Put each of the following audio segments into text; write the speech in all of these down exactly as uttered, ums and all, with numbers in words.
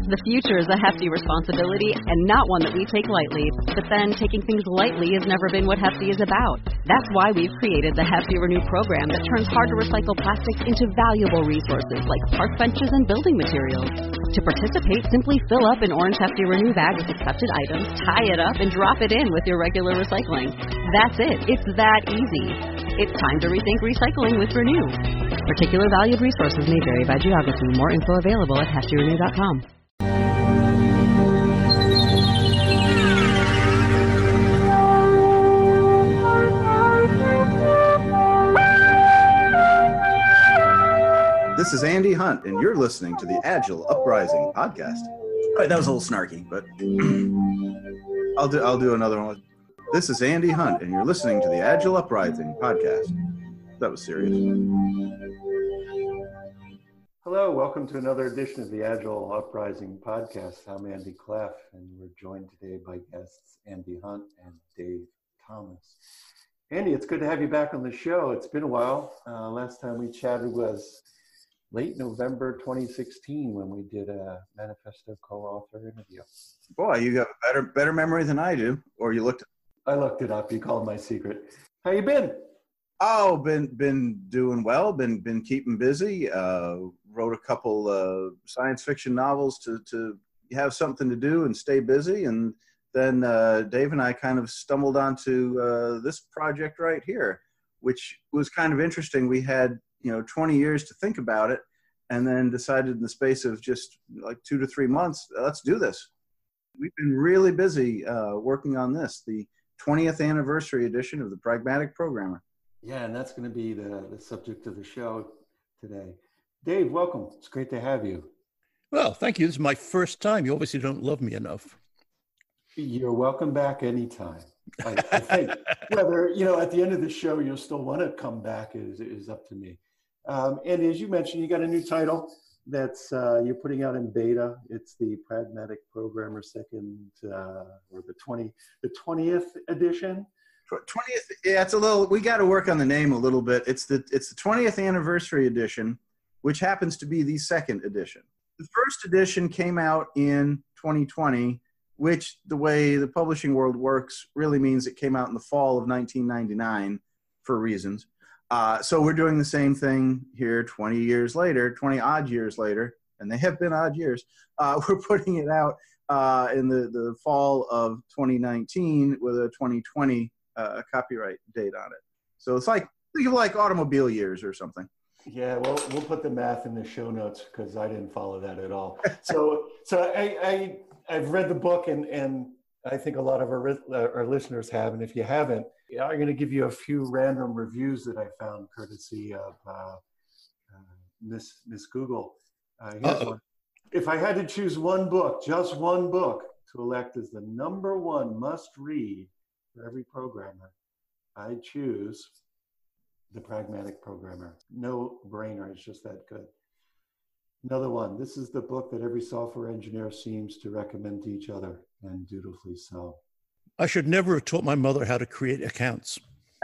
The future is a hefty responsibility and not one that we take lightly. But then, taking things lightly has never been what Hefty is about. That's why we've created the Hefty Renew program that turns hard-to-recycle plastics into valuable resources like park benches and building materials. To participate, simply fill up an orange Hefty Renew bag with accepted items, tie it up, and drop it in with your regular recycling. That's it. It's that easy. It's time to rethink recycling with Renew. Particular valued resources may vary by geography. More info available at hefty renew dot com. This is Andy Hunt, and you're listening to the Agile Uprising podcast. All right, that was a little snarky, but I'll do I'll do another one. This is Andy Hunt, and you're listening to the Agile Uprising podcast. That was serious. Hello, welcome to another edition of the Agile Uprising podcast. I'm Andy Cleff, and we're joined today by guests Andy Hunt and Dave Thomas. Andy, it's good to have you back on the show. It's been a while. Uh, last time we chatted was late November twenty sixteen when we did a Manifesto co-author interview. Boy, you got a better better memory than I do, or you looked. I looked it up. You called my secret. How you been? Oh, been been doing well. Been been keeping busy. Uh, wrote a couple uh, science fiction novels to to have something to do and stay busy. And then uh, Dave and I kind of stumbled onto uh, this project right here, which was kind of interesting. We had you know twenty years to think about it, and then decided in the space of just like two to three months, let's do this. We've been really busy uh, working on this, the twentieth anniversary edition of the Pragmatic Programmer. Yeah, and that's going to be the, the subject of the show today. Dave, welcome. It's great to have you. Well, thank you. This is my first time. You obviously don't love me enough. You're welcome back anytime. I, I think whether, you know, at the end of the show, you'll still want to come back is, is up to me. Um, and as you mentioned, you got a new title that's uh, you're putting out in beta. It's the Pragmatic Programmer second, uh, or the twenty, the twentieth edition. twentieth, yeah, it's a little. We got to work on the name a little bit. It's the it's the twentieth anniversary edition, which happens to be the second edition. The first edition came out in twenty twenty, which the way the publishing world works really means it came out in the fall of nineteen ninety-nine for reasons. Uh, so we're doing the same thing here twenty years later, twenty odd years later, and they have been odd years. Uh, we're putting it out uh, in the, the fall of twenty nineteen with a twenty twenty uh, copyright date on it. So it's like, think of like automobile years or something. Yeah, well, we'll put the math in the show notes because I didn't follow that at all. So so I, I, I've read the book, and, and I think a lot of our, our listeners have, and if you haven't, yeah, I'm going to give you a few random reviews that I found courtesy of uh, uh, Miss Miss Google. Uh, here's one. If I had to choose one book, just one book, to elect as the number one must-read for every programmer, I'd choose The Pragmatic Programmer. No brainer. It's just that good. Another one. This is the book that every software engineer seems to recommend to each other, and dutifully so. I should never have taught my mother how to create accounts.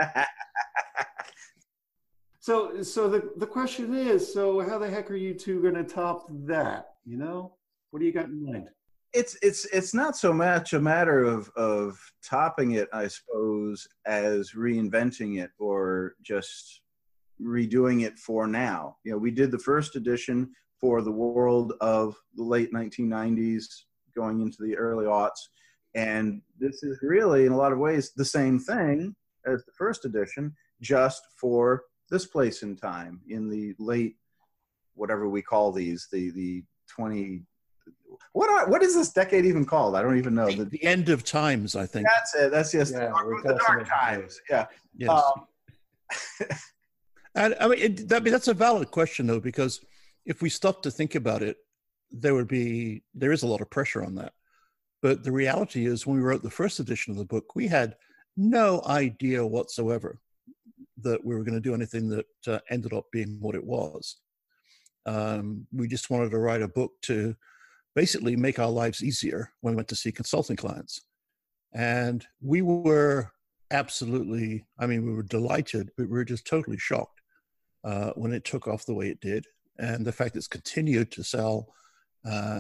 so so the, the question is, so how the heck are you two going to top that? You know, what do you got in mind? It's it's it's not so much a matter of, of topping it, I suppose, as reinventing it or just redoing it for now. You know, we did the first edition for the world of the late nineteen nineties going into the early aughts. And this is really, in a lot of ways, the same thing as the first edition, just for this place in time, in the late, whatever we call these, the the twenty. What are, what is this decade even called? I don't even know. The, the end of times, I think. That's it. That's just yeah, the, the dark times. Yeah. Yes. Um, and I mean, it, that, I mean, that's a valid question, though, because if we stop to think about it, there would be there is a lot of pressure on that. But the reality is, when we wrote the first edition of the book, we had no idea whatsoever that we were going to do anything that uh, ended up being what it was. Um, we just wanted to write a book to basically make our lives easier when we went to see consulting clients. And we were absolutely, I mean, we were delighted, but we were just totally shocked uh, when it took off the way it did. And the fact it's continued to sell uh,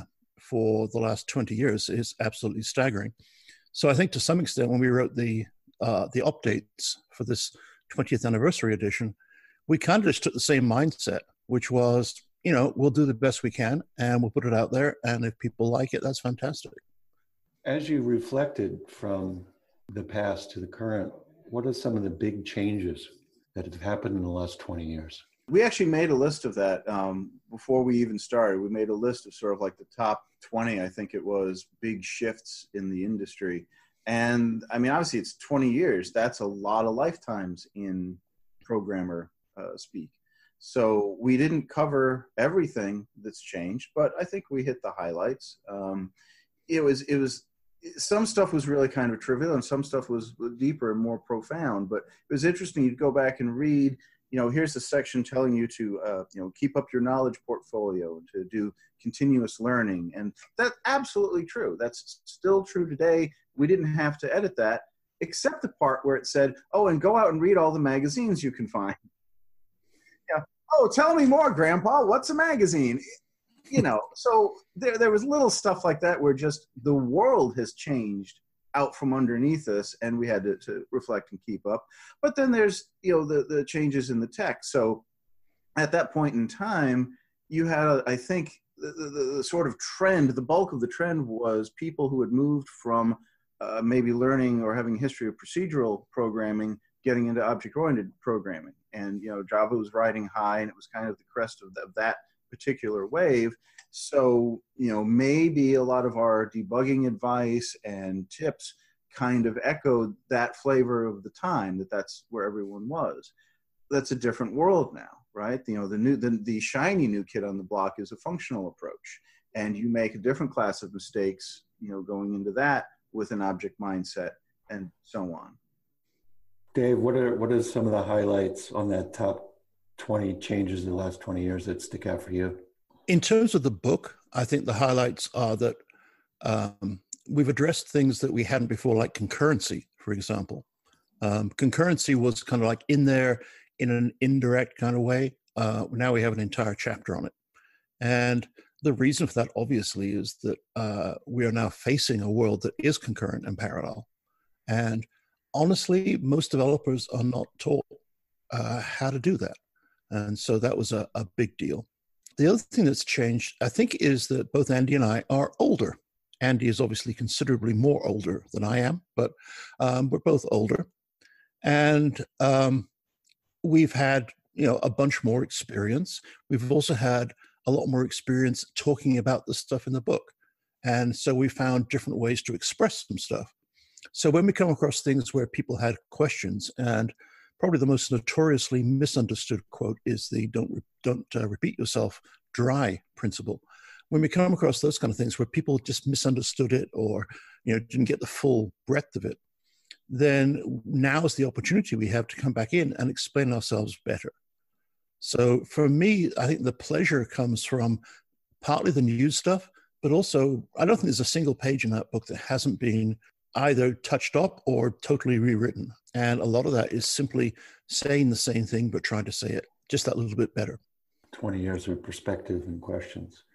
for the last twenty years is absolutely staggering. So I think to some extent, when we wrote the uh, the updates for this twentieth anniversary edition, we kind of just took the same mindset, which was, you know, we'll do the best we can and we'll put it out there. And if people like it, that's fantastic. As you reflected from the past to the current, what are some of the big changes that have happened in the last twenty years? We actually made a list of that um, before we even started. We made a list of sort of like the top twenty, I think it was, big shifts in the industry. And I mean, obviously it's twenty years. That's a lot of lifetimes in programmer uh, speak. So we didn't cover everything that's changed, but I think we hit the highlights. Um, it was, it was, some stuff was really kind of trivial and some stuff was deeper and more profound, but it was interesting. You'd go back and read, you know, here's a section telling you to, uh, you know, keep up your knowledge portfolio, to do continuous learning. And that's absolutely true. That's still true today. We didn't have to edit that, except the part where it said, oh, and go out and read all the magazines you can find. Yeah. Oh, tell me more, Grandpa. What's a magazine? You know, so there, there was little stuff like that where just the world has changed out from underneath us, and we had to, to reflect and keep up. But then there's, you know, the, the changes in the tech. So at that point in time, you had, a, I think, the, the, the sort of trend, the bulk of the trend was people who had moved from uh, maybe learning or having a history of procedural programming, getting into object-oriented programming. And, you know, Java was riding high, and it was kind of the crest of, the, of that particular wave. So, you know, maybe a lot of our debugging advice and tips kind of echoed that flavor of the time, that that's where everyone was. That's a different world now, right? You know, the new, the, the shiny new kid on the block is a functional approach, and you make a different class of mistakes, you know, going into that with an object mindset and so on. Dave, what are, what are some of the highlights on that top twenty changes in the last twenty years that stick out for you? In terms of the book, I think the highlights are that um, we've addressed things that we hadn't before, like concurrency, for example. Um, concurrency was kind of like in there in an indirect kind of way. Uh, now we have an entire chapter on it. And the reason for that, obviously, is that uh, we are now facing a world that is concurrent and parallel. And honestly, most developers are not taught uh, how to do that. And so that was a, a big deal. The other thing that's changed, I think, is that both Andy and I are older. Andy is obviously considerably more older than I am, but um, we're both older. And um, we've had, you know, a bunch more experience. We've also had a lot more experience talking about the stuff in the book. And so we found different ways to express some stuff. So when we come across things where people had questions, and probably the most notoriously misunderstood quote is the don't, don't uh, repeat yourself dry principle. When we come across those kind of things where people just misunderstood it or, you know, didn't get the full breadth of it, then now is the opportunity we have to come back in and explain ourselves better. So for me, I think the pleasure comes from partly the new stuff, but also I don't think there's a single page in that book that hasn't been either touched up or totally rewritten. And a lot of that is simply saying the same thing, but trying to say it just that little bit better. twenty years of perspective and questions.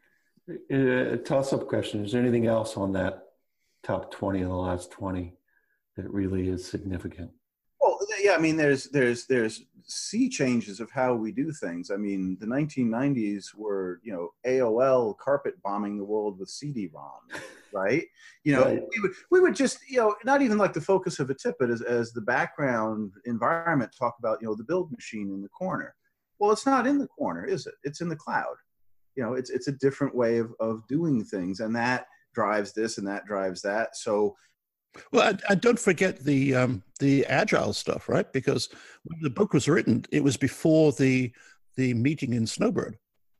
A toss-up question. Is there anything else on that top twenty in the last twenty that really is significant? Well, yeah, I mean, there's there's there's sea changes of how we do things. I mean, the nineteen nineties were, you know, A O L carpet bombing the world with C D ROM, right? You know, right. we would we would just, you know, not even like the focus of a tip, but as as the background environment, talk about, you know, the build machine in the corner. Well, it's not in the corner, is it? It's in the cloud. You know, it's it's a different way of of doing things, and that drives this and that drives that. So. Well, and, and don't forget the um, the agile stuff, right? Because when the book was written, it was before the the meeting in Snowbird,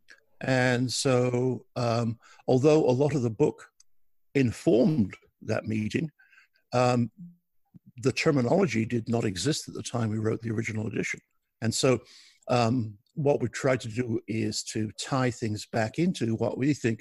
and so um, although a lot of the book informed that meeting, um, the terminology did not exist at the time we wrote the original edition, and so um, what we tried to do is to tie things back into what we think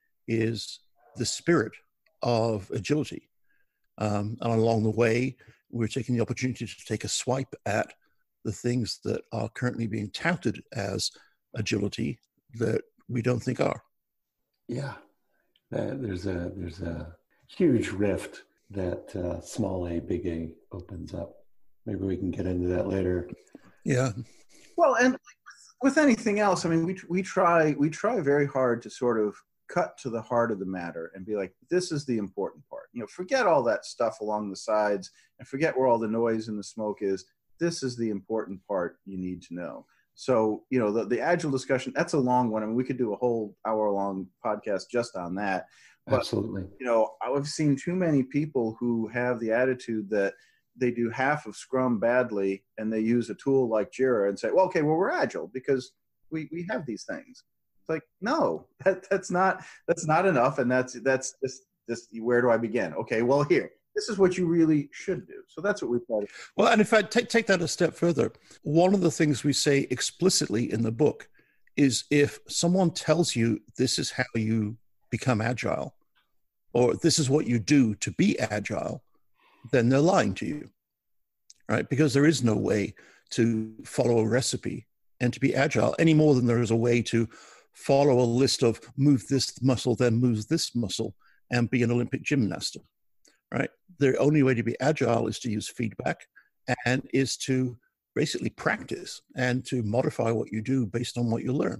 is the spirit of agility. Um, and along the way, we're taking the opportunity to take a swipe at the things that are currently being touted as agility that we don't think are. Yeah. Uh, there's a there's a huge rift that uh, small a, big A opens up. Maybe we can get into that later. Yeah. Well, and with anything else, I mean, we we try we try very hard to sort of cut to the heart of the matter and be like, this is the important part. You know, forget all that stuff along the sides and forget where all the noise and the smoke is. This is the important part you need to know. So, you know, the, the Agile discussion, that's a long one. I mean, we could do a whole hour long podcast just on that. But, Absolutely. You know, I've seen too many people who have the attitude that they do half of Scrum badly and they use a tool like Jira and say, well, okay, well, we're Agile because we, we have these things. It's like, no, that, that's not, that's not enough. And that's, that's this, this, where do I begin? Okay, well, here, this is what you really should do. So that's what we try to. Well, and if I take, take that a step further, one of the things we say explicitly in the book is if someone tells you this is how you become Agile, or this is what you do to be Agile, then they're lying to you, right? Because there is no way to follow a recipe and to be Agile any more than there is a way to follow a list of move this muscle, then move this muscle, and be an Olympic gymnast, right? The only way to be Agile is to use feedback and is to basically practice and to modify what you do based on what you learn.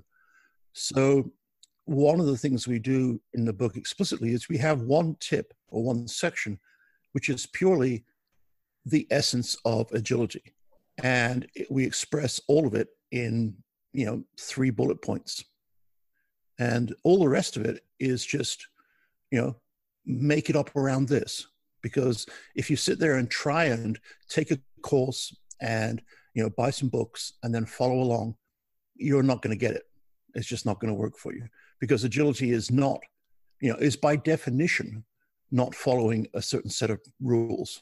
So one of the things we do in the book explicitly is we have one tip or one section, which is purely the essence of agility. And it, we express all of it in, you know, three bullet points. And all the rest of it is just, you know, make it up around this. Because if you sit there and try and take a course and, you know, buy some books and then follow along, you're not going to get it. It's just not going to work for you. Because agility is not, you know, is by definition not following a certain set of rules.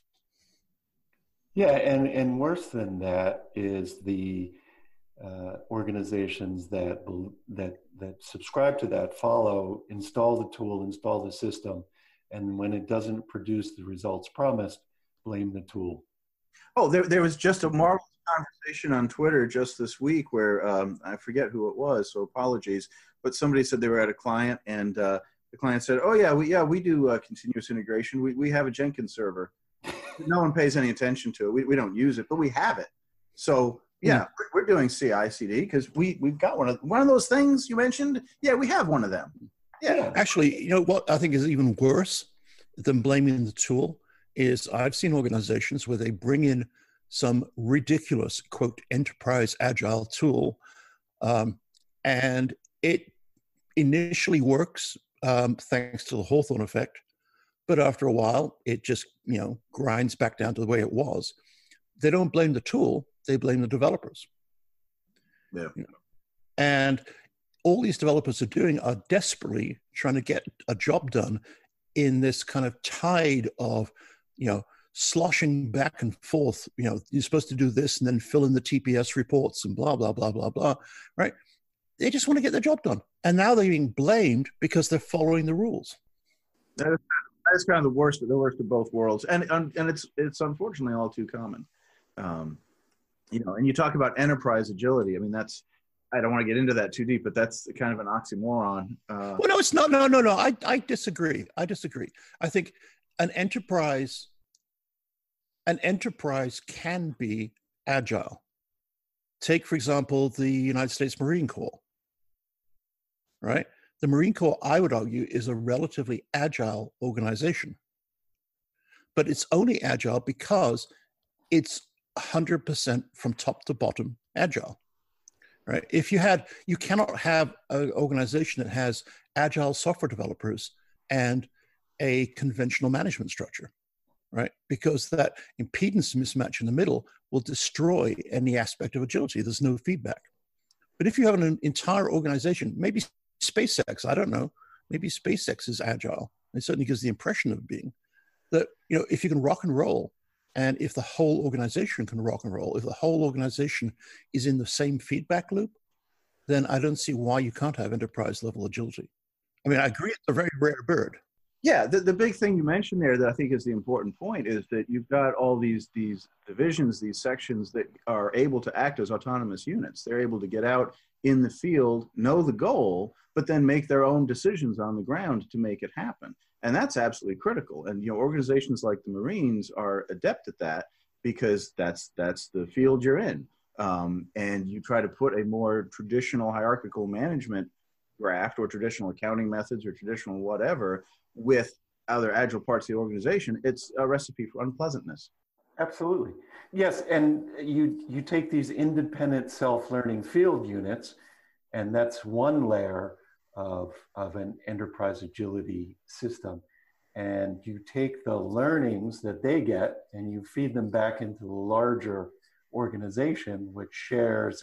Yeah, and, and worse than that is the uh, organizations that that that subscribe to that, follow, install the tool, install the system, and when it doesn't produce the results promised, blame the tool. Oh, there there was just a marvelous conversation on Twitter just this week where um, I forget who it was, so apologies, but somebody said they were at a client and uh, the client said, "Oh yeah, we yeah we do uh, continuous integration. We we have a Jenkins server. No one pays any attention to it. We we don't use it, but we have it. So yeah, mm. we're, we're doing C I C D because we we've got one of one of those things you mentioned. Yeah, we have one of them. Yeah, actually, you know what I think is even worse than blaming the tool is I've seen organizations where they bring in some ridiculous quote enterprise agile tool, um, and it initially works um, thanks to the Hawthorne effect. But after a while, it just, you know, grinds back down to the way it was. They don't blame the tool, they blame the developers. Yeah. You know? And all these developers are doing are desperately trying to get a job done in this kind of tide of, you know, sloshing back and forth. You know, you're supposed to do this and then fill in the T P S reports and blah, blah, blah, blah, blah, right? They just want to get their job done. And now they're being blamed because they're following the rules. That is That's kind of the worst, the worst of both worlds, and and it's it's unfortunately all too common. Um, you know, and you talk about enterprise agility. I mean, that's I don't want to get into that too deep, but that's kind of an oxymoron. Uh, well, no, it's not. No, no, no. I I disagree. I disagree. I think an enterprise, an enterprise can be agile. Take, for example, the United States Marine Corps. Right. The Marine Corps, I would argue, is a relatively agile organization. But it's only agile because it's one hundred percent from top to bottom agile, right? If you had, you cannot have an organization that has agile software developers and a conventional management structure, right? Because that impedance mismatch in the middle will destroy any aspect of agility. There's no feedback. But if you have an entire organization, maybe SpaceX, I don't know, maybe SpaceX is agile. It certainly gives the impression of being that, you know, if you can rock and roll, and if the whole organization can rock and roll, if the whole organization is in the same feedback loop, then I don't see why you can't have enterprise level agility. I mean, I agree it's a very rare bird. Yeah, the, the big thing you mentioned there that I think is the important point is that you've got all these these divisions, these sections that are able to act as autonomous units. They're able to get out in the field, know the goal, but then make their own decisions on the ground to make it happen. And that's absolutely critical. And you know, organizations like the Marines are adept at that because that's that's the field you're in. Um, and you try to put a more traditional hierarchical management graft or traditional accounting methods or traditional whatever with other agile parts of the organization, it's a recipe for unpleasantness. Absolutely. Yes, and you you take these independent self-learning field units, and that's one layer of, of an enterprise agility system. And you take the learnings that they get and you feed them back into the larger organization, which shares,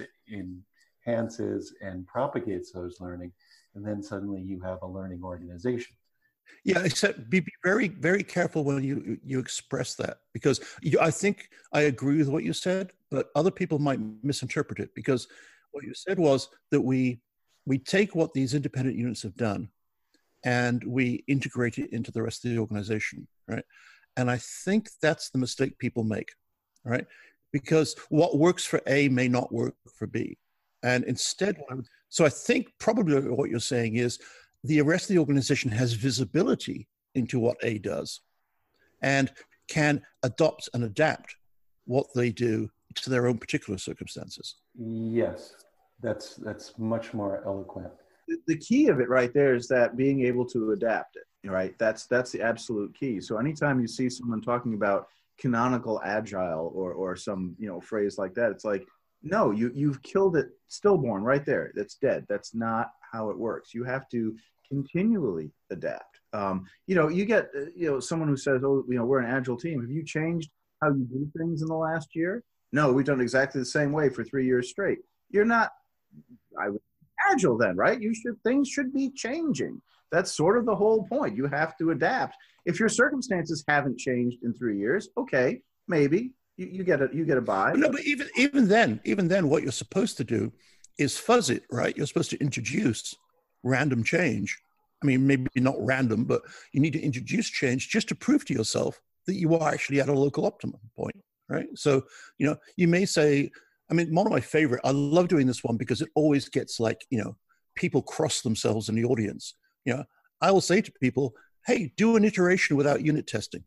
enhances, and propagates those learning. And then suddenly you have a learning organization. Yeah, except be very, very careful when you you express that, because you, I think I agree with what you said, but other people might misinterpret it, because what you said was that we we take what these independent units have done and we integrate it into the rest of the organization, right? And I think that's the mistake people make, right? Because what works for A may not work for B. And instead, what I would, so I think probably what you're saying is the rest of the organization has visibility into what A does and can adopt and adapt what they do to their own particular circumstances. Yes, that's that's much more eloquent. The, the key of it right there is that being able to adapt it, right? That's that's the absolute key. So anytime you see someone talking about canonical agile or or some, you know, phrase like that, it's like, no, you you've killed it stillborn right there. That's dead. That's not how it works. You have to continually adapt. Um, you know, you get, uh, you know, someone who says, oh, you know, we're an agile team. Have you changed how you do things in the last year? No, we've done exactly the same way for three years straight. You're not I would, agile then, right? You should, things should be changing. That's sort of the whole point. You have to adapt. If your circumstances haven't changed in three years, okay, maybe you, you get a, you get a buy. No, but even, even then, even then what you're supposed to do is fuzz it, right? You're supposed to introduce random change. I mean, maybe not random, but you need to introduce change just to prove to yourself that you are actually at a local optimum point, right? So, you know, you may say, I mean, one of my favorite, I love doing this one because it always gets like, you know, people cross themselves in the audience. You know, I will say to people, hey, do an iteration without unit testing.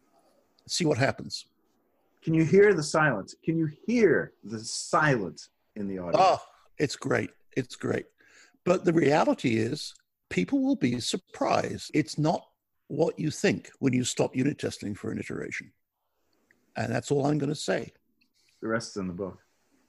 See what happens. Can you hear the silence? Can you hear the silence in the audience? Oh, it's great. It's great. But the reality is people will be surprised. It's not what you think when you stop unit testing for an iteration. And that's all I'm going to say. The rest is in the book.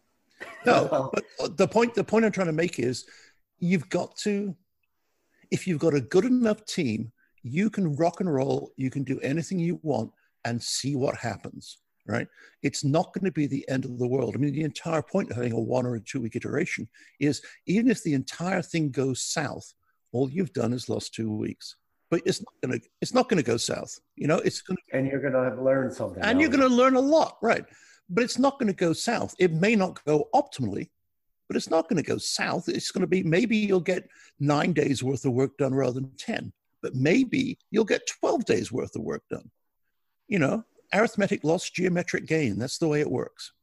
No, but the point, the point I'm trying to make is you've got to, if you've got a good enough team, you can rock and roll, you can do anything you want and see what happens, right? It's not going to be the end of the world. I mean, the entire point of having a one or a two week iteration is even if the entire thing goes south, all you've done is lost two weeks. But it's not going to, it's not going to go south. You know, it's going to, and you're going to have learned something. And you're going to learn a lot, right? But it's not going to go south. It may not go optimally, but it's not going to go south. It's going to be, maybe you'll get nine days worth of work done rather than ten, but maybe you'll get twelve days worth of work done. You know, arithmetic loss, geometric gain. That's the way it works.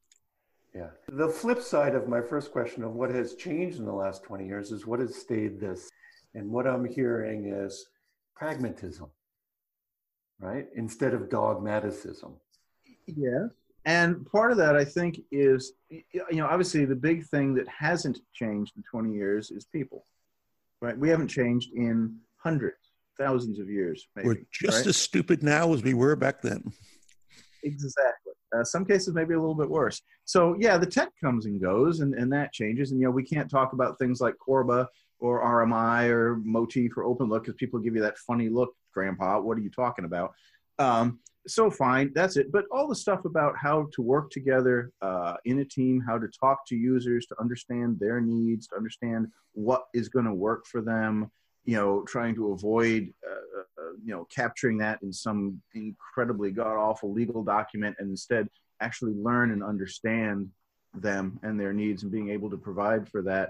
Yeah. The flip side of my first question of what has changed in the last twenty years is what has stayed this. And what I'm hearing is pragmatism, right? Instead of dogmaticism. Yeah. And part of that, I think, is, you know, obviously the big thing that hasn't changed in twenty years is people, right? We haven't changed in hundreds, thousands of years, maybe. We're just right? as stupid now as we were back then. Exactly. Uh, some cases maybe a little bit worse. So, yeah, the tech comes and goes, and, and that changes. And, you know, we can't talk about things like Corba or R M I or Motif or OpenLook because people give you that funny look, Grandpa, what are you talking about? Um, so fine, that's it. But all the stuff about how to work together uh, in a team, how to talk to users, to understand their needs, to understand what is going to work for them, you know, trying to avoid, uh, uh, you know, capturing that in some incredibly god-awful legal document and instead actually learn and understand them and their needs and being able to provide for that.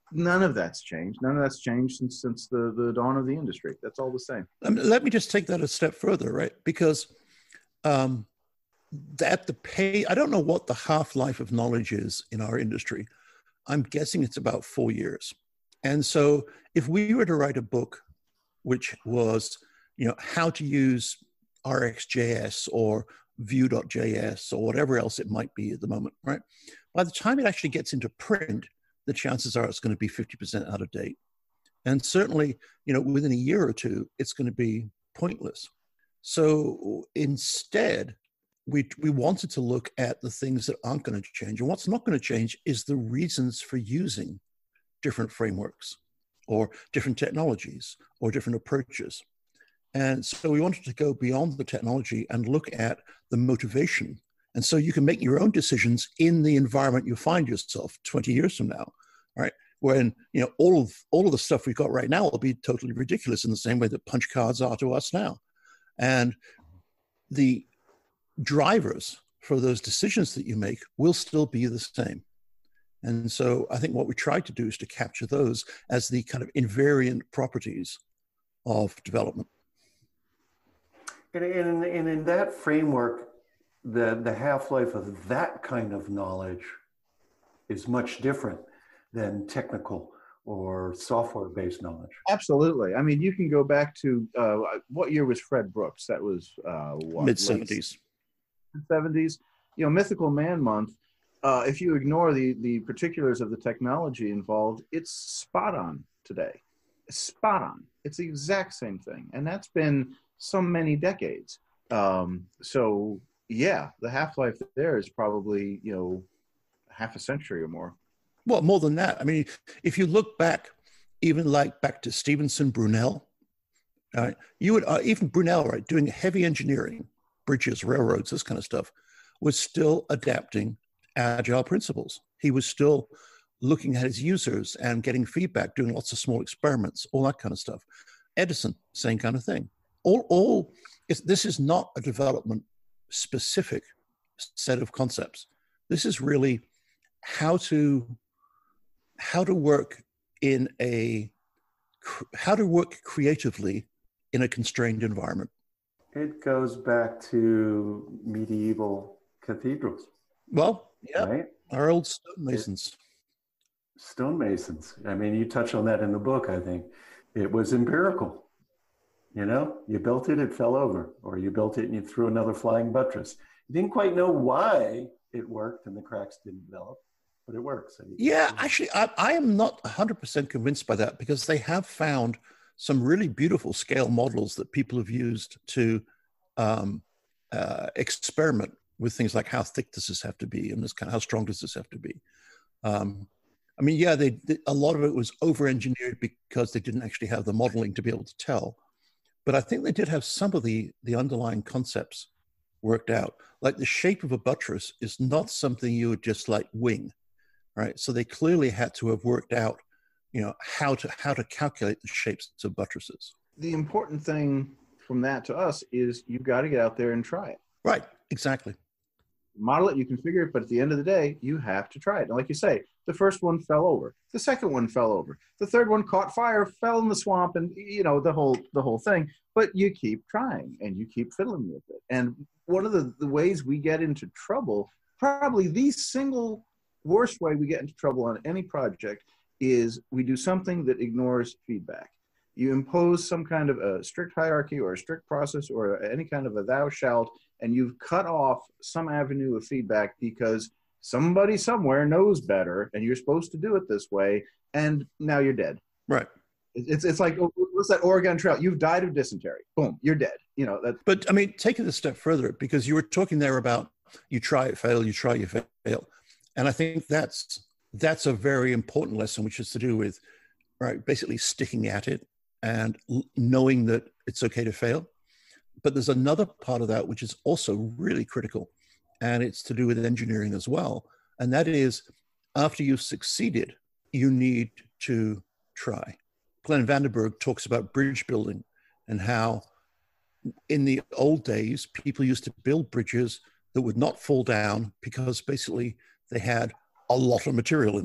None of that's changed. None of that's changed since since the, the dawn of the industry. That's all the same. I mean, let me just take that a step further, right? Because um, that the pay, I don't know what the half-life of knowledge is in our industry. I'm guessing it's about four years. And so if we were to write a book, which was, you know, how to use R X J S or Vue dot J S or whatever else it might be at the moment, right? By the time it actually gets into print, the chances are it's going to be fifty percent out of date. And certainly, you know, within a year or two, it's going to be pointless. So instead, we, we wanted to look at the things that aren't going to change. And what's not going to change is the reasons for using different frameworks or different technologies or different approaches. And so we wanted to go beyond the technology and look at the motivation. And so you can make your own decisions in the environment you find yourself twenty years from now, right? When, you know, all of, all of the stuff we've got right now will be totally ridiculous in the same way that punch cards are to us now. And the drivers for those decisions that you make will still be the same. And so I think what we tried to do is to capture those as the kind of invariant properties of development. And, and, and in that framework, the, the half-life of that kind of knowledge is much different than technical or software-based knowledge. Absolutely. I mean, you can go back to, uh, what year was Fred Brooks? That was uh, what? mid-seventies. seventies. You know, Mythical Man Month, uh, if you ignore the, the particulars of the technology involved, it's spot on today. It's spot on. It's the exact same thing. And that's been so many decades. Um, so yeah, the half-life there is probably, you know, half a century or more. Well, more than that. I mean, if you look back, even like back to Stevenson, Brunel, uh, you would, uh, even Brunel, right, doing heavy engineering, bridges, railroads, this kind of stuff, was still adapting agile principles. He was still looking at his users and getting feedback, doing lots of small experiments, all that kind of stuff. Edison, same kind of thing. All, all is, this is not a development specific set of concepts. This is really how to how to work in a how to work creatively in a constrained environment. It goes back to medieval cathedrals. Well, yeah, right? Our old stonemasons. Stonemasons. I mean, you touch on that in the book, I think. It was empirical. You know, you built it, it fell over, or you built it and you threw another flying buttress. You didn't quite know why it worked and the cracks didn't develop, but it works. Yeah, actually, I, I am not one hundred percent convinced by that, because they have found some really beautiful scale models that people have used to um, uh, experiment with things like how thick does this have to be and this kind of how strong does this have to be. Um, I mean, yeah, they, they, a lot of it was over-engineered because they didn't actually have the modeling to be able to tell. But I think they did have some of the, the underlying concepts worked out. Like the shape of a buttress is not something you would just like wing, right? So they clearly had to have worked out, you know, how to how to calculate the shapes of buttresses. The important thing from that to us is you've got to get out there and try it. Right, exactly. Model it, you can figure it, but at the end of the day, you have to try it. And like you say, the first one fell over, the second one fell over, the third one caught fire, fell in the swamp, and you know the whole the whole thing. But you keep trying and you keep fiddling with it. And one of the, the ways we get into trouble, probably the single worst way we get into trouble on any project, is we do something that ignores feedback. You impose some kind of a strict hierarchy or a strict process or any kind of a thou shalt, and you've cut off some avenue of feedback because somebody somewhere knows better and you're supposed to do it this way, and now you're dead. Right. It's it's like, what's that Oregon Trail? You've died of dysentery. Boom, you're dead. You know that. But I mean, take it a step further, because you were talking there about you try it, fail, you try, you fail. And I think that's that's a very important lesson, which is to do with, right, basically sticking at it and knowing that it's okay to fail. But there's another part of that which is also really critical, and it's to do with engineering as well. And that is, after you've succeeded, you need to try. Glenn Vandenberg talks about bridge building and how in the old days, people used to build bridges that would not fall down because basically they had a lot of material in them,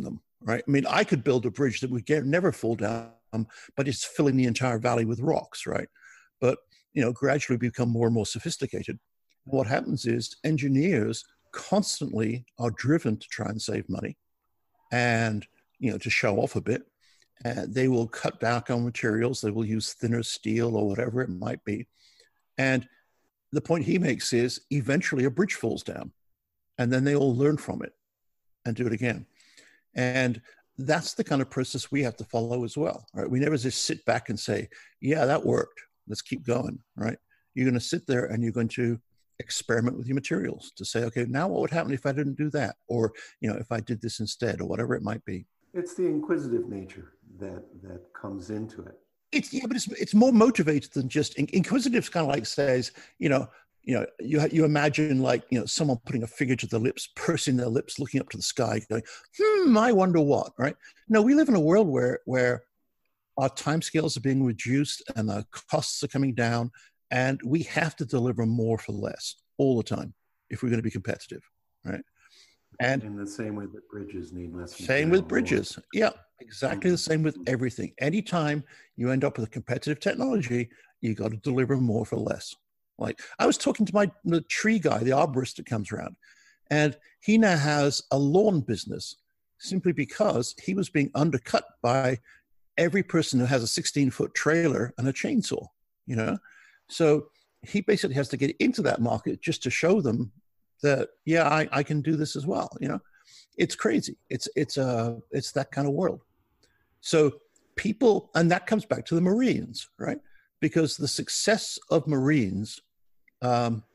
right? I mean, I could build a bridge that would get, never fall down, but it's filling the entire valley with rocks, right? But, you know, gradually become more and more sophisticated. What happens is engineers constantly are driven to try and save money and, you know, to show off a bit. Uh, they will cut back on materials. They will use thinner steel or whatever it might be. And the point he makes is eventually a bridge falls down, and then they all learn from it and do it again. And that's the kind of process we have to follow as well, right? We never just sit back and say, yeah, that worked. Let's keep going, right? You're going to sit there and you're going to experiment with your materials to say, okay, now what would happen if I didn't do that? Or, you know, if I did this instead, or whatever it might be. It's the inquisitive nature that that comes into it. It's, yeah, but it's, it's more motivated than just, inquisitive kind of like says, you know, you know, you you imagine like, you know, someone putting a finger to their lips, pursing their lips, looking up to the sky, going, hmm, I wonder what, right? No, we live in a world where where our timescales are being reduced and our costs are coming down, and we have to deliver more for less all the time if we're going to be competitive, right? And in the same way that bridges need less. Same with bridges. Yeah, exactly the same with everything. Anytime you end up with a competitive technology, you got to deliver more for less. Like I was talking to my the tree guy, the arborist that comes around, and he now has a lawn business simply because he was being undercut by every person who has a sixteen foot trailer and a chainsaw, you know? So he basically has to get into that market just to show them that, yeah, I, I can do this as well, you know? It's crazy. It's, it's, uh, it's that kind of world. So people, and that comes back to the Marines, right? Because the success of Marines, um,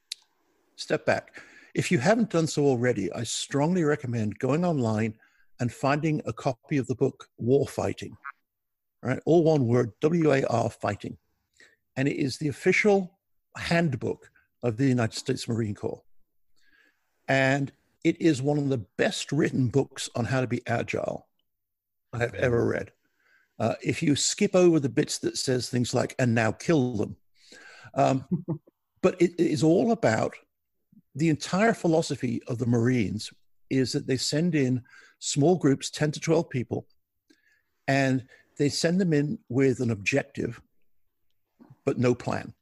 step back. If you haven't done so already, I strongly recommend going online and finding a copy of the book War Fighting, right? All one word, W A R Fighting. And it is the official handbook of the United States Marine Corps. And it is one of the best written books on how to be agile I have ever read. Uh, if you skip over the bits that says things like, and now kill them. Um, but it, it is all about the entire philosophy of the Marines is that they send in small groups, ten to twelve people, and they send them in with an objective, but no plan.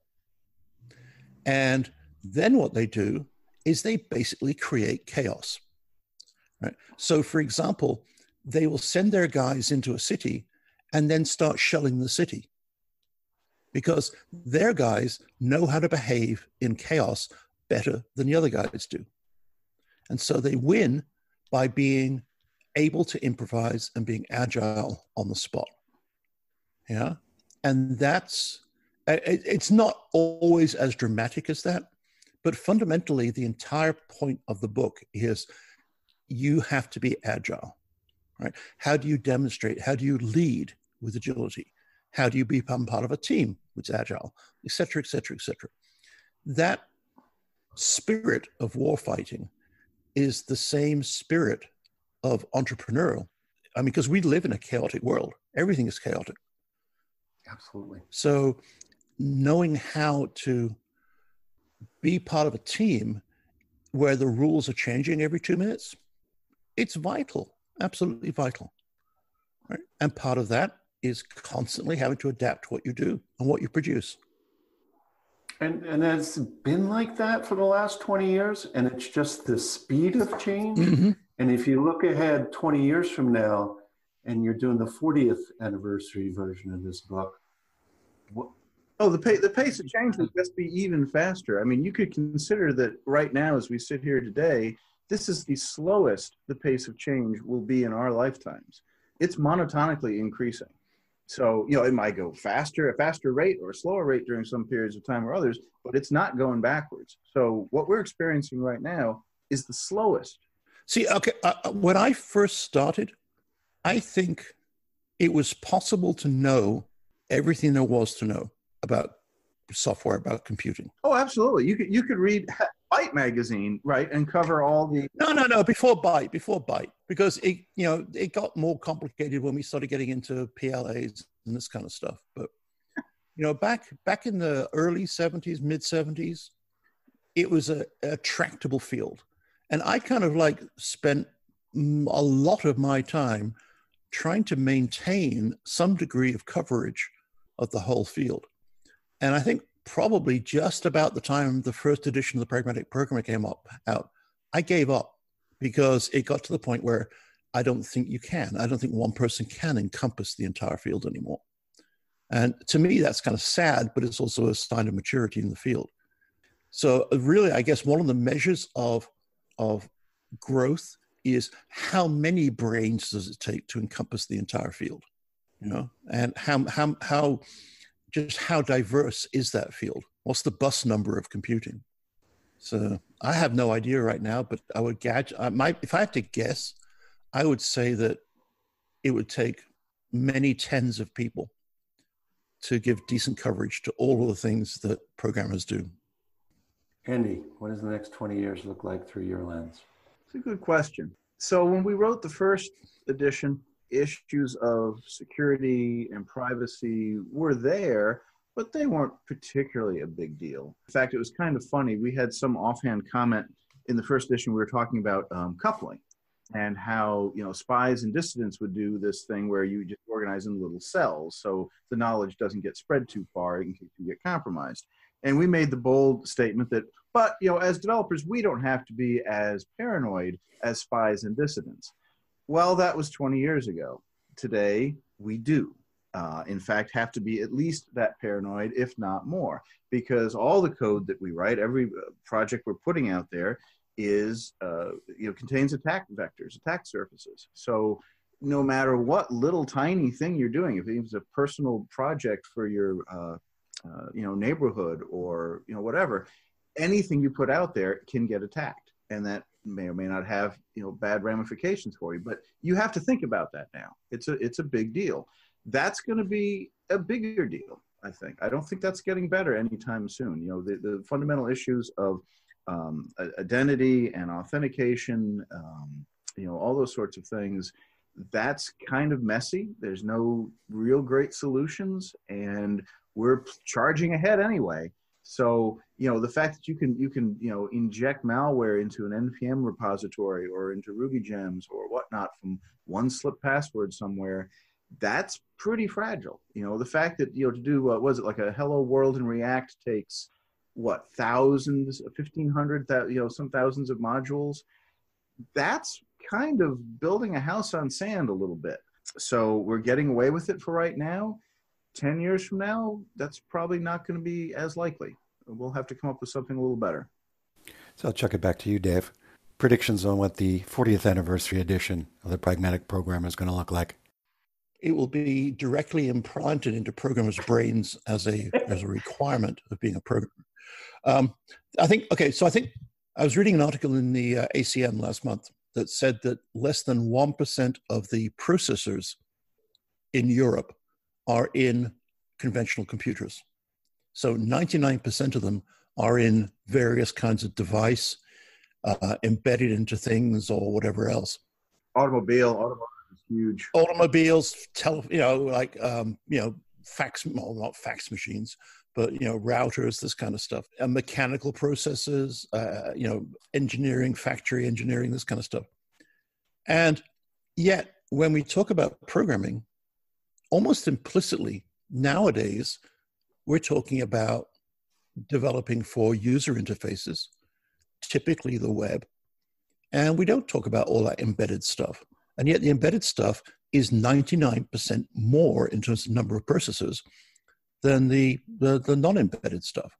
And then what they do is they basically create chaos, right? So for example, they will send their guys into a city and then start shelling the city because their guys know how to behave in chaos better than the other guys do. And so they win by being able to improvise and being agile on the spot. Yeah. And that's, it's not always as dramatic as that, but fundamentally the entire point of the book is you have to be agile, right? How do you demonstrate? How do you lead with agility? How do you become part of a team which is agile, et cetera, et cetera, et cetera? That spirit of war fighting is the same spirit of entrepreneurial. I mean, because we live in a chaotic world. Everything is chaotic. Absolutely. So knowing how to be part of a team where the rules are changing every two minutes, it's vital, absolutely vital. Right? And part of that is constantly having to adapt to what you do and what you produce. And, and it's been like that for the last twenty years, and it's just the speed of change. Mm-hmm. And if you look ahead twenty years from now, and you're doing the fortieth anniversary version of this book, what, oh, the, pa- the pace of change would just be even faster. I mean, you could consider that right now, as we sit here today, this is the slowest the pace of change will be in our lifetimes. It's monotonically increasing. So, you know, it might go faster, a faster rate or a slower rate during some periods of time or others, but it's not going backwards. So what we're experiencing right now is the slowest. See, okay, uh, when I first started, I think it was possible to know everything there was to know about software, about computing. Oh, absolutely. You could you could read Byte magazine, right, and cover all the... No, no, no, before Byte, before Byte, because it, you know, it got more complicated when we started getting into P L As and this kind of stuff. But, you know, back back in the early seventies, mid seventies, it was a, a tractable field. And I kind of like spent mm, a lot of my time trying to maintain some degree of coverage of the whole field. And I think probably just about the time the first edition of the Pragmatic Programmer came up out, I gave up because it got to the point where I don't think you can. I don't think one person can encompass the entire field anymore. And to me, that's kind of sad, but it's also a sign of maturity in the field. So really, I guess one of the measures of, of growth is how many brains does it take to encompass the entire field, you know, and how, how, how, just how diverse is that field? What's the bus number of computing? So I have no idea right now, but I would gauge, I might, if I had to guess, I would say that it would take many tens of people to give decent coverage to all of the things that programmers do. Andy, what does the next twenty years look like through your lens? It's a good question. So when we wrote the first edition, issues of security and privacy were there, but they weren't particularly a big deal. In fact, it was kind of funny. We had some offhand comment in the first edition. We were talking about um, coupling and how, you know, spies and dissidents would do this thing where you just organize in little cells so the knowledge doesn't get spread too far in case you get compromised. And we made the bold statement that, but, you know, as developers, we don't have to be as paranoid as spies and dissidents. Well, that was twenty years ago. Today, we do. Uh, in fact, have to be at least that paranoid, if not more, because all the code that we write, every project we're putting out there is, uh, you know, contains attack vectors, attack surfaces. So no matter what little tiny thing you're doing, if it's a personal project for your, uh, uh, you know, neighborhood or, you know, whatever, anything you put out there can get attacked. And that may or may not have, you know, bad ramifications for you. But you have to think about that now. It's a, it's a big deal. That's going to be a bigger deal, I think. I don't think that's getting better anytime soon. You know, the, the fundamental issues of um, identity and authentication, um, you know, all those sorts of things, that's kind of messy. There's no real great solutions, and we're charging ahead anyway. So, you know, the fact that you can, you can, you know, inject malware into an N P M repository or into Ruby gems or whatnot from one slip password somewhere, that's pretty fragile. You know, the fact that, you know, to do, what was it, like a hello world in React takes, what, thousands, fifteen hundred, that, you know, some thousands of modules. That's kind of building a house on sand a little bit. So we're getting away with it for right now. ten years from now, that's probably not going to be as likely. We'll have to come up with something a little better. So I'll chuck it back to you, Dave. Predictions on what the fortieth anniversary edition of the Pragmatic Programmer is going to look like. It will be directly implanted into programmers' brains as a as a requirement of being a programmer. Um, I think, okay, so I think I was reading an article in the uh, A C M last month that said that less than one percent of the processors in Europe are in conventional computers. So ninety-nine percent of them are in various kinds of device, uh, embedded into things or whatever else. Automobile, automobile is huge. Automobiles, tele, you know, like, um, you know, fax, well, not fax machines, but, you know, routers, this kind of stuff. And mechanical processes, uh, you know, engineering, factory engineering, this kind of stuff. And yet, when we talk about programming, almost implicitly, nowadays, we're talking about developing for user interfaces, typically the web, and we don't talk about all that embedded stuff. And yet the embedded stuff is ninety-nine percent more in terms of number of processors than the, the, the non-embedded stuff.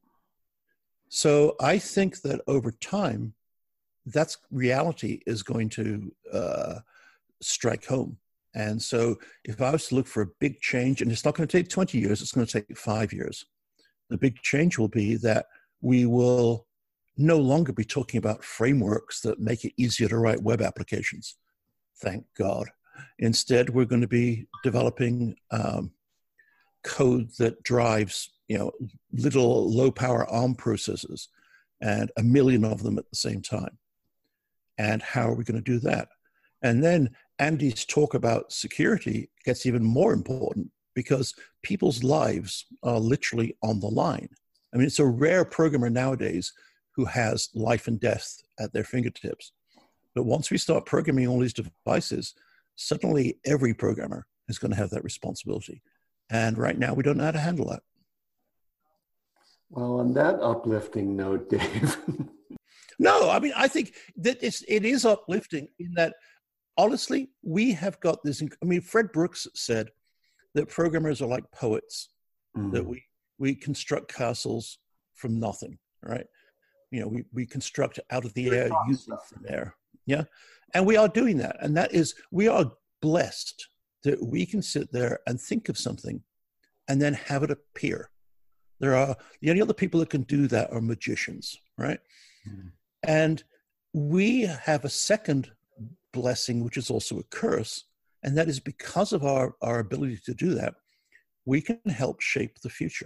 So I think that over time, that's reality is going to uh, strike home. And so if I was to look for a big change, and it's not going to take twenty years, it's going to take five years. The big change will be that we will no longer be talking about frameworks that make it easier to write web applications. Thank God. Instead, we're going to be developing um, code that drives, you know, little low-power ARM processors, and a million of them at the same time. And how are we going to do that? And then Andy's talk about security gets even more important because people's lives are literally on the line. I mean, it's a rare programmer nowadays who has life and death at their fingertips. But once we start programming all these devices, suddenly every programmer is going to have that responsibility. And right now, we don't know how to handle that. Well, on that uplifting note, Dave. No, I mean, I think that it's, it is uplifting in that, honestly, we have got this. I mean, Fred Brooks said that programmers are like poets, mm. that we, we construct castles from nothing, right? You know, we, we construct out of the air, using from air. Yeah. And we are doing that. And that is, we are blessed that we can sit there and think of something and then have it appear. There are, the only other people that can do that are magicians, right? Mm. And we have a second blessing, which is also a curse. And that is because of our, our ability to do that, we can help shape the future.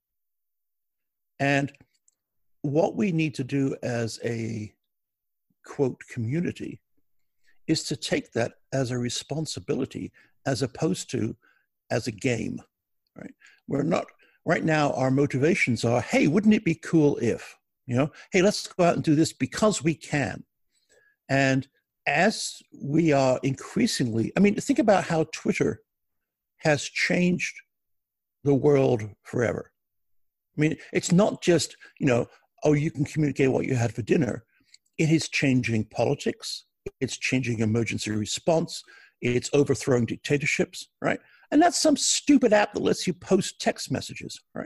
And what we need to do as a, quote, community is to take that as a responsibility as opposed to as a game, right? We're not, right now our motivations are, hey, wouldn't it be cool if, you know, hey, let's go out and do this because we can. And as we are increasingly, I mean, think about how Twitter has changed the world forever. I mean, it's not just, you know, oh, you can communicate what you had for dinner. It is changing politics. It's changing emergency response. It's overthrowing dictatorships, right? And that's some stupid app that lets you post text messages, right?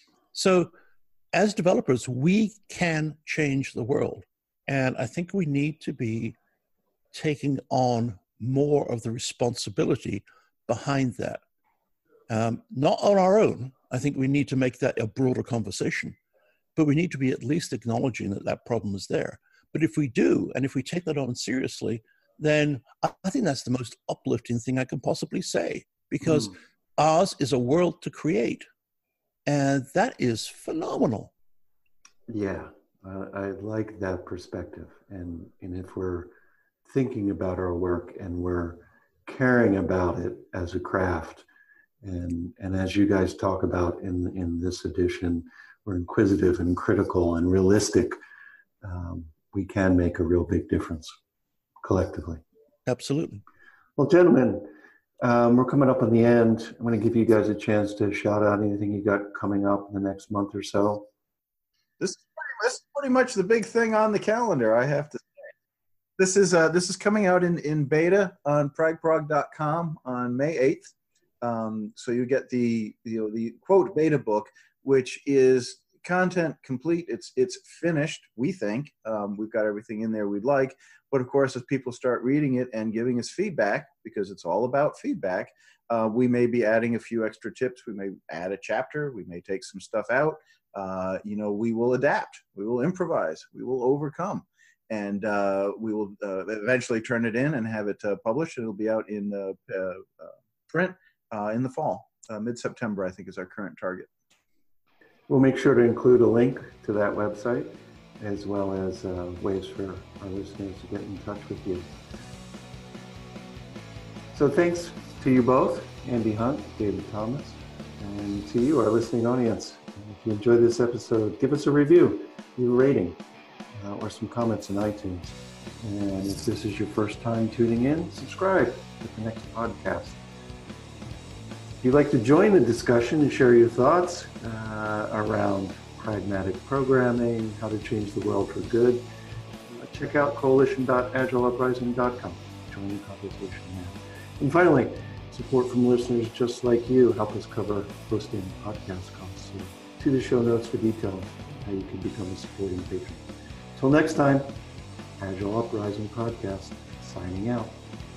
So as developers, we can change the world. And I think we need to be taking on more of the responsibility behind that. Um, not on our own. I think we need to make that a broader conversation, but we need to be at least acknowledging that that problem is there. But if we do, and if we take that on seriously, then I think that's the most uplifting thing I can possibly say, because mm. ours is a world to create. And that is phenomenal. Yeah, uh, I like that perspective. And, and if we're thinking about our work and we're caring about it as a craft, and, and as you guys talk about in, in this edition, we're inquisitive and critical and realistic, um, we can make a real big difference collectively. Absolutely. Well, gentlemen, um, we're coming up on the end. I'm going to give you guys a chance to shout out anything you got coming up in the next month or so. This is pretty, this is pretty much the big thing on the calendar, I have to say. This is uh, this is coming out in, in beta on prag prog dot com on May eighth. Um, so you get the, you know, the quote beta book, which is content complete. It's it's finished, we think. Um, we've got everything in there we'd like. But of course, as people start reading it and giving us feedback, because it's all about feedback, uh, we may be adding a few extra tips. We may add a chapter. We may take some stuff out. Uh, you know, we will adapt. We will improvise. We will overcome. And uh, we will uh, eventually turn it in and have it uh, published. It'll be out in uh, uh, print uh, in the fall. Uh, mid-September, I think, is our current target. We'll make sure to include a link to that website, as well as uh, ways for our listeners to get in touch with you. So thanks to you both, Andy Hunt, David Thomas, and to you, our listening audience. If you enjoyed this episode, give us a review, leave a rating, uh, or some comments in iTunes. And if this is your first time tuning in, subscribe to the next podcast. If you'd like to join the discussion and share your thoughts uh, around pragmatic programming, how to change the world for good, uh, check out coalition dot agile uprising dot com. Join the conversation there. And finally, support from listeners just like you help us cover hosting podcast costs. So see the show notes for details on how you can become a supporting patron. Till next time, Agile Uprising Podcast, signing out.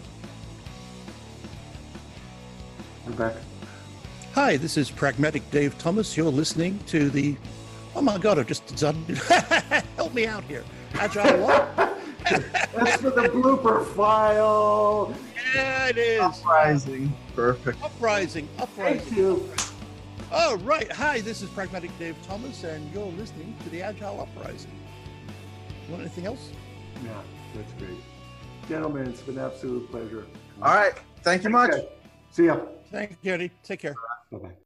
We're back. Hi, this is Pragmatic Dave Thomas. You're listening to the, oh my God, I've just done, help me out here. Agile what? That's for the blooper file. Yeah, it is. Uprising. Perfect. Uprising. Uprising. Thank you. Oh, right. Hi, this is Pragmatic Dave Thomas, and you're listening to the Agile Uprising. You want anything else? Yeah, that's great. Gentlemen, it's been an absolute pleasure. All right. Thank you much. See ya. Thank you, Eddie. Take care. Bye-bye.